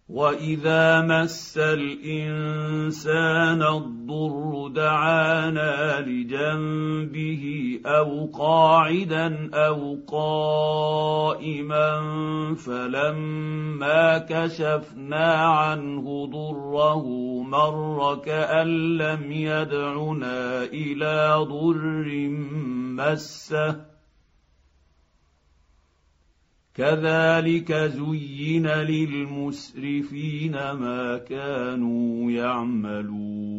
واذا مس الانسان الضر دعانا لجنبه او قاعدا او قائما فلما كشفنا عنه ضره مر كأن لم يدعنا الى ضر مسه كذلك زين للمسرفين ما كانوا يعملون